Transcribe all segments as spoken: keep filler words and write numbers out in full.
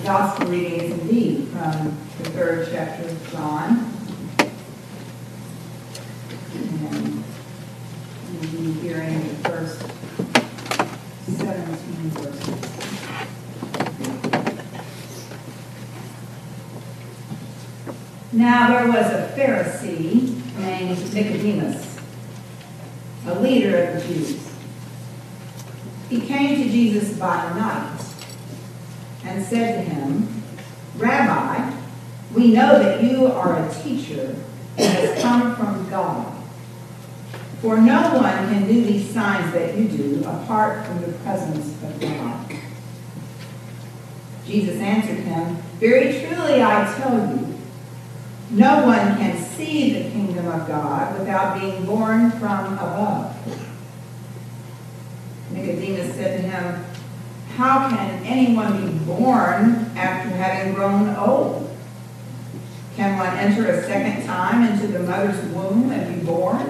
Gospel reading is indeed from the third chapter of John. And we'll be hearing the first seventeen verses. Now there was a Pharisee named Nicodemus, a leader of the Jews. He came to Jesus by night and said to him, Rabbi, we know that you are a teacher and has come from God. For no one can do these signs that you do apart from the presence of God. Jesus answered him, Very truly I tell you, no one can see the kingdom of God without being born from above. Nicodemus said to him, How can anyone be born after having grown old? Can one enter a second time into the mother's womb and be born?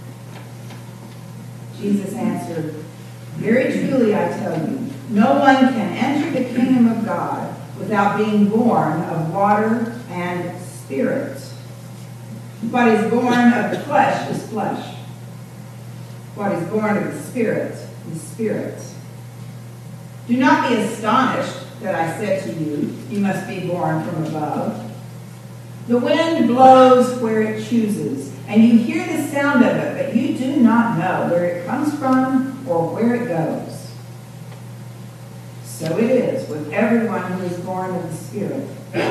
Jesus answered, Very truly I tell you, no one can enter the kingdom of God without being born of water and Spirit. What is born of the flesh is flesh. What is born of the Spirit is spirit. Do not be astonished that I said to you, you must be born from above. The wind blows where it chooses, and you hear the sound of it, but you do not know where it comes from or where it goes. So it is with everyone who is born of the Spirit.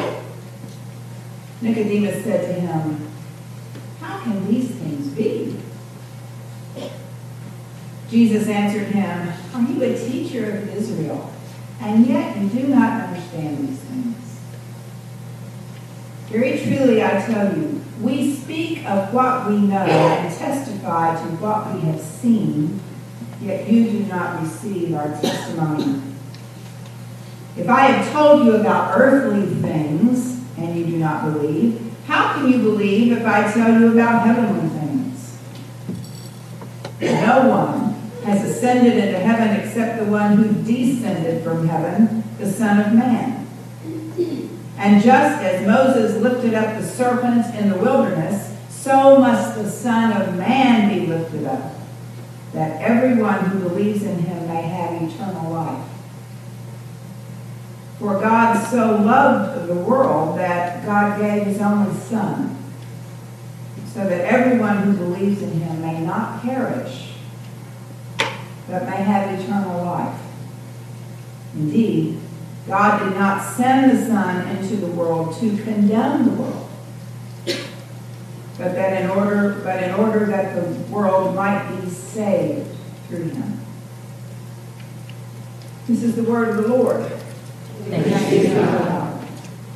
Nicodemus said to him, How can these things be? Jesus answered him, Are you a teacher of Israel, and yet you do not understand these things? Very truly I tell you, we speak of what we know and testify to what we have seen, yet you do not receive our testimony. If I have told you about earthly things, and you do not believe, how can you believe if I tell you about heavenly things? No one has ascended into heaven except the one who descended from heaven, the Son of Man. And just as Moses lifted up the serpent in the wilderness, so must the Son of Man be lifted up, that everyone who believes in him may have eternal life. For God so loved the world that God gave his only Son, so that everyone who believes in him may not perish, but may have eternal life. Indeed, God did not send the Son into the world to condemn the world, but that in order, but in order that the world might be saved through him. This is the word of the Lord. Thanks be to God.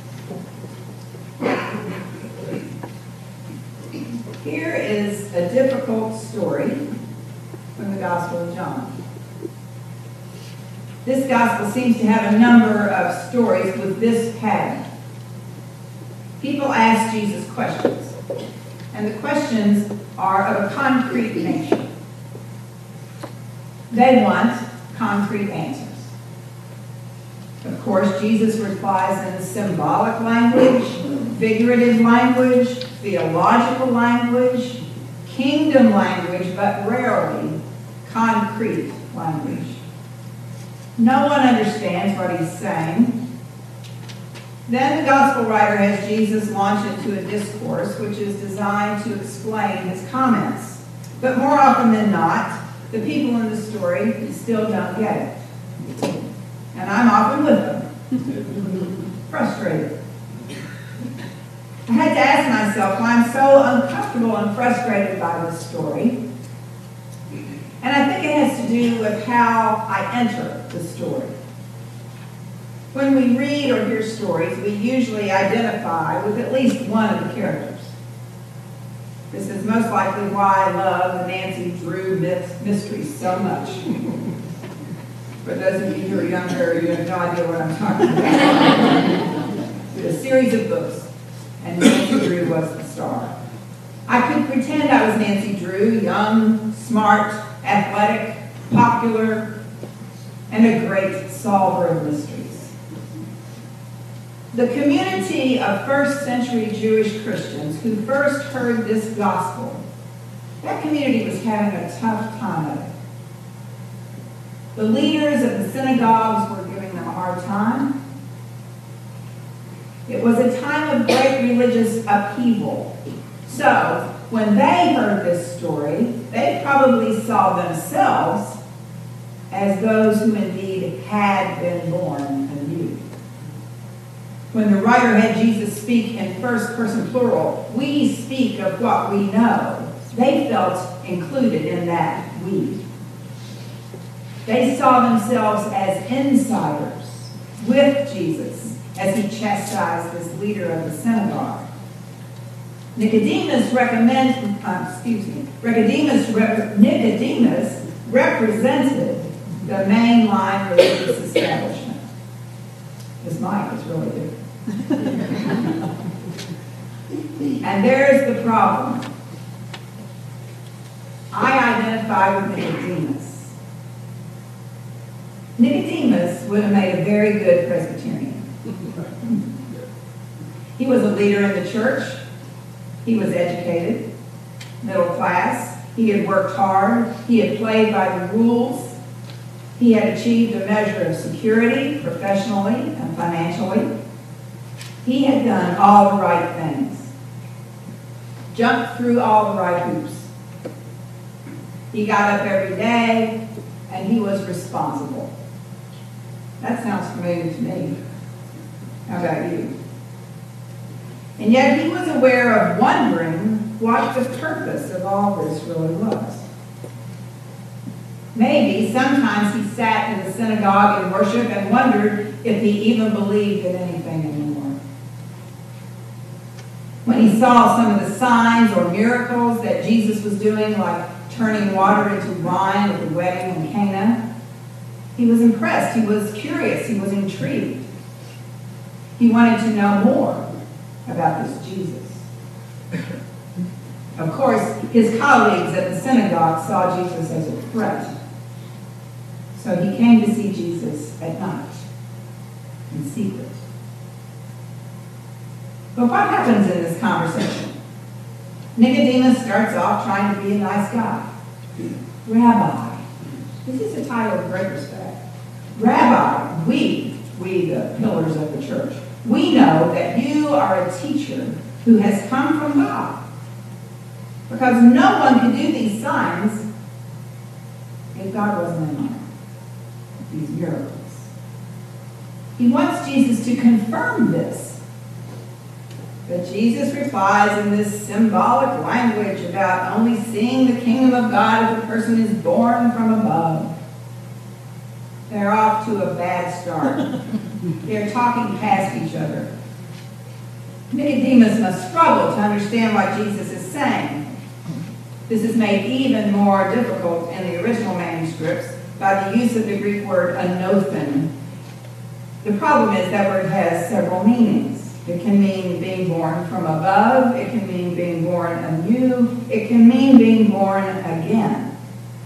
Here is a difficult story from the Gospel of John. This Gospel seems to have a number of stories with this pattern. People ask Jesus questions, and the questions are of a concrete nature. They want concrete answers. Of course, Jesus replies in symbolic language, figurative language, theological language, kingdom language, but rarely concrete language. No one understands what he's saying. Then the gospel writer has Jesus launch into a discourse which is designed to explain his comments. But more often than not, the people in the story still don't get it. And I'm often with them. Frustrated. I had to ask myself why I'm so uncomfortable and frustrated by this story. And I think it has to do with how I enter the story. When we read or hear stories, we usually identify with at least one of the characters. This is most likely why I love the Nancy Drew mysteries so much. For those of you who are younger, you have no idea what I'm talking about. It's a series of books, and Nancy Drew was the star. I could pretend I was Nancy Drew, young, smart, athletic, popular, and a great solver of mysteries. The community of first century Jewish Christians who first heard this gospel, that community was having a tough time of it. The leaders of the synagogues were giving them a hard time. It was a time of great religious upheaval. So, when they heard this story, they probably saw themselves as those who indeed had been born anew. When the writer had Jesus speak in first person plural, we speak of what we know. They felt included in that we. They saw themselves as insiders with Jesus as he chastised this leader of the synagogue. Nicodemus recommend, uh, excuse me, Nicodemus, rep, Nicodemus represented the mainline religious establishment. This mic is really different. And there's the problem. I identify with Nicodemus. Nicodemus would have made a very good Presbyterian. He was a leader in the church. He was educated, middle class. He had worked hard. He had played by the rules. He had achieved a measure of security professionally and financially. He had done all the right things, jumped through all the right hoops. He got up every day, and he was responsible. That sounds familiar to me. How about you? And yet he was aware of wondering what the purpose of all this really was. Maybe sometimes he sat in the synagogue and worship and wondered if he even believed in anything anymore. When he saw some of the signs or miracles that Jesus was doing, like turning water into wine at the wedding in Cana, he was impressed, he was curious, he was intrigued. He wanted to know more about this Jesus. Of course, his colleagues at the synagogue saw Jesus as a threat. So he came to see Jesus at night, in secret. But what happens in this conversation? Nicodemus starts off trying to be a nice guy. Rabbi. This is a title of great respect. Rabbi, we, we the pillars of the church, we know that you are a teacher who has come from God. Because no one could do these signs if God wasn't in on these miracles. He wants Jesus to confirm this. But Jesus replies in this symbolic language about only seeing the kingdom of God if a person is born from above. They're off to a bad start. They're talking past each other. Nicodemus must struggle to understand what Jesus is saying. This is made even more difficult in the original manuscripts by the use of the Greek word anothen. The problem is that word has several meanings. It can mean being born from above. It can mean being born anew. It can mean being born again.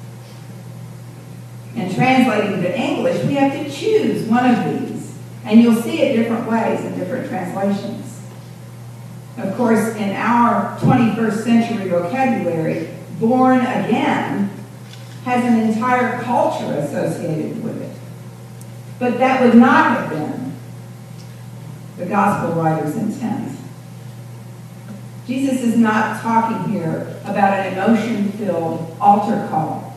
In translating to English, we have to choose one of these. And you'll see it different ways in different translations. Of course, in our twenty-first century vocabulary, born again has an entire culture associated with it. But that would not have been the gospel writer's intent. Jesus is not talking here about an emotion-filled altar call.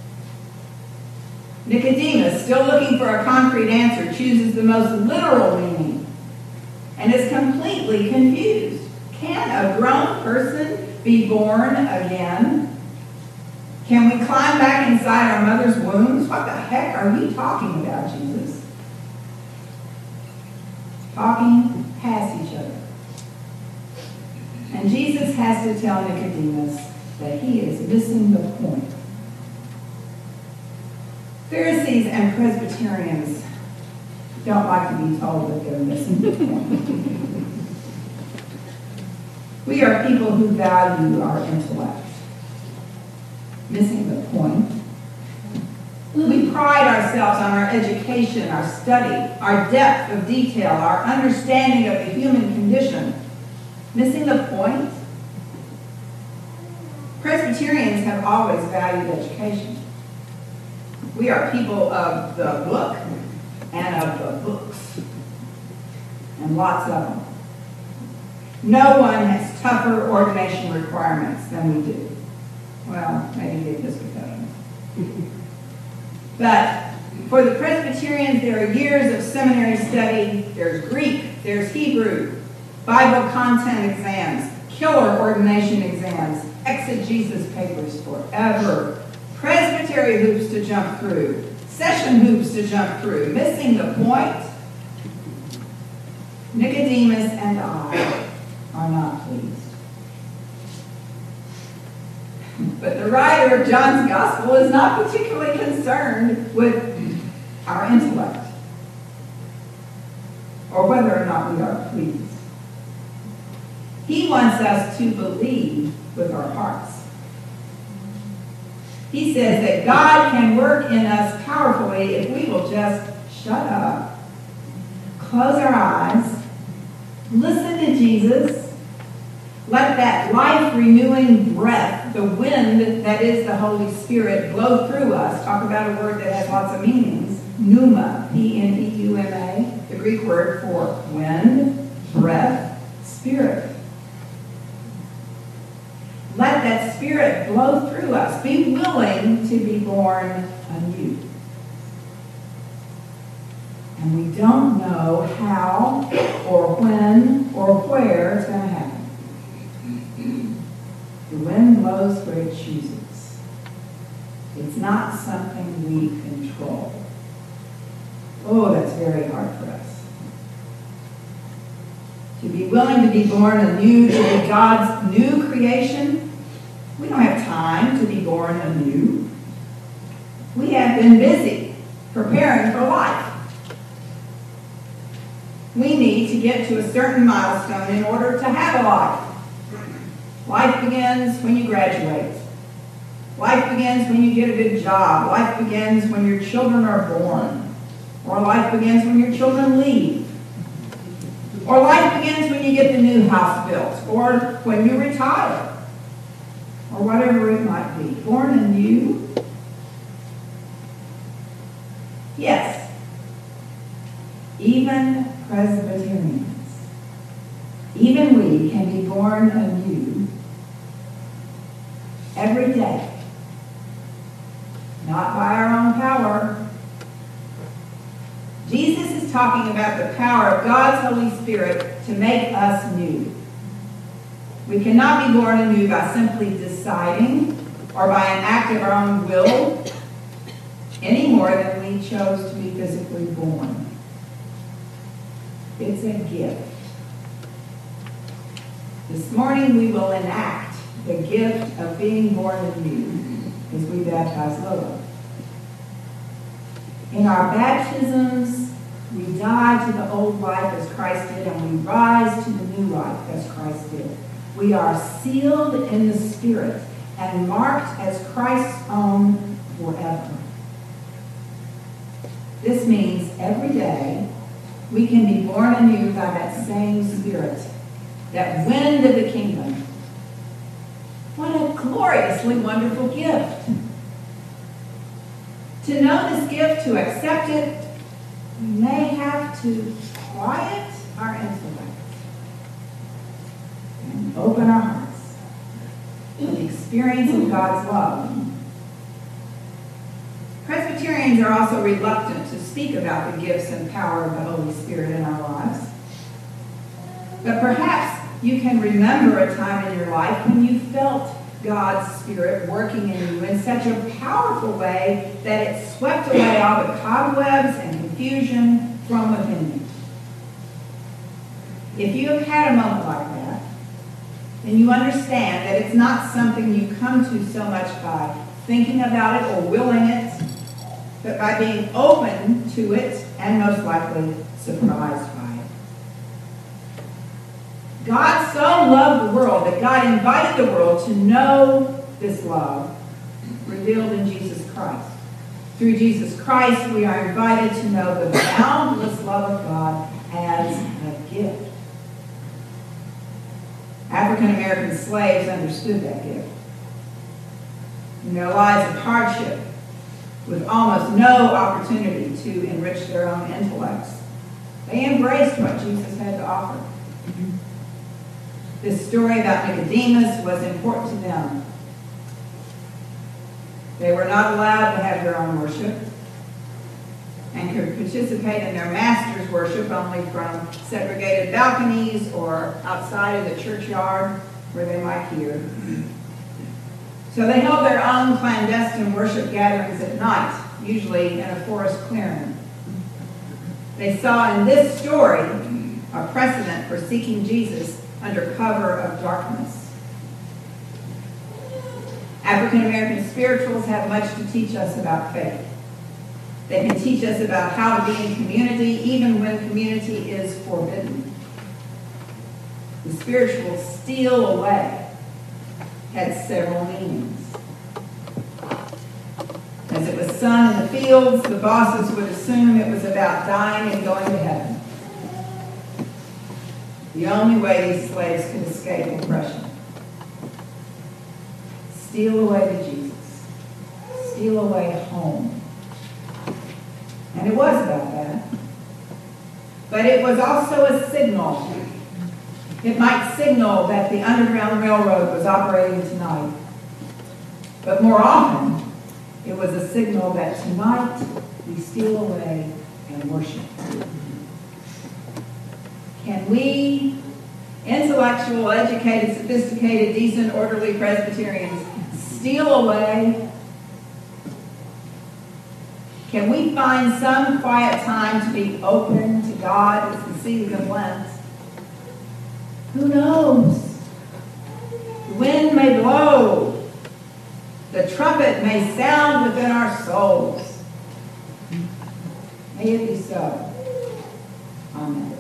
Nicodemus, still looking for a concrete answer, chooses the most literal meaning and is completely confused. Can a grown person be born again? Can we climb back inside our mother's wombs? What the heck are you talking about, Jesus? Talking past each other. And Jesus has to tell Nicodemus that he is missing the point. Pharisees and Presbyterians don't like to be told that they're missing the point. We are people who value our intellect. Missing the point. We pride ourselves on our education, our study, our depth of detail, our understanding of the human condition. Missing the point? Presbyterians have always valued education. We are people of the book and of the books, and lots of them. No one has tougher ordination requirements than we do. Well, maybe the Episcopalians. But for the Presbyterians, there are years of seminary study. There's Greek, there's Hebrew, Bible content exams, killer ordination exams, exegesis papers forever, presbytery hoops to jump through, session hoops to jump through. Missing the point? Nicodemus and I are not pleased. But the writer of John's Gospel is not particularly concerned with our intellect or whether or not we are pleased. He wants us to believe with our hearts. He says that God can work in us powerfully if we will just shut up, close our eyes, listen to Jesus, let that life-renewing breath, the wind that is the Holy Spirit, blow through us. Talk about a word that has lots of meanings. Pneuma, P N E U M A, the Greek word for wind, breath, spirit. Let that Spirit blow through us. Be willing to be born anew. And we don't know how or when or where it's going to happen. The wind blows where it chooses. It's not something we control. Oh, that's very hard for us. To be willing to be born anew, to be God's new creation, we don't have time to be born anew. We have been busy preparing for life. We need to get to a certain milestone in order to have a life. Life begins when you graduate. Life begins when you get a good job. Life begins when your children are born. Or life begins when your children leave. Or life begins when you get the new house built. Or when you retire. Or whatever it might be. Born anew? Yes. Even Presbyterians, even we can be born anew every day. Not by our own power. Jesus is talking about the power of God's Holy Spirit to make us new. We cannot be born anew by simply deciding or by an act of our own will any more than we chose to be physically born. It's a gift. This morning we will enact the gift of being born anew as we baptize Lola. In our baptisms, we die to the old life as Christ did, and we rise to the new life as Christ did. We are sealed in the Spirit and marked as Christ's own forever. This means every day we can be born anew by that same Spirit, that wind of the kingdom. What a gloriously wonderful gift. To know this gift, to accept it, we may have to quiet our intellect and open our hearts to the experience of God's love. Presbyterians are also reluctant to speak about the gifts and power of the Holy Spirit in our lives. But perhaps you can remember a time in your life when you felt God's Spirit working in you in such a powerful way that it swept away all the cobwebs and confusion from within you. If you have had a moment like that, then you understand that it's not something you come to so much by thinking about it or willing it, but by being open to it and most likely surprised by it. God so loved the world that God invited the world to know this love revealed in Jesus Christ. Through Jesus Christ, we are invited to know the boundless love of God as a gift. African American slaves understood that gift. In their lives of hardship, with almost no opportunity to enrich their own intellects, they embraced what Jesus had to offer. This story about Nicodemus was important to them. They were not allowed to have their own worship and could participate in their master's worship only from segregated balconies or outside of the churchyard where they might hear. So they held their own clandestine worship gatherings at night, usually in a forest clearing. They saw in this story a precedent for seeking Jesus under cover of darkness. African American spirituals have much to teach us about faith. They can teach us about how to be in community even when community is forbidden. The spiritual steal away had several meanings. As it was sun in the fields, the bosses would assume it was about dying and going to heaven. The only way these slaves could escape oppression. Steal away to Jesus. Steal away home. And it was about that. But it was also a signal. It might signal that the Underground Railroad was operating tonight. But more often, it was a signal that tonight we steal away and worship. Can we, intellectual, educated, sophisticated, decent, orderly Presbyterians, steal away? Can we find some quiet time to be open to God as the season of Lent? Who knows? The wind may blow. The trumpet may sound within our souls. May it be so. Amen.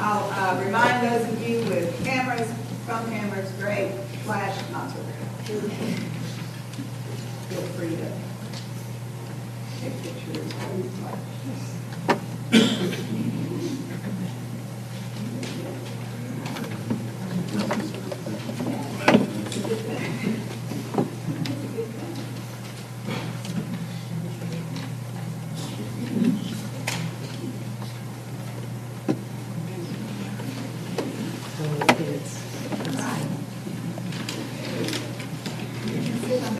I'll uh, remind those of you with cameras, phone cameras, great, flash, not so great. Feel free to take pictures.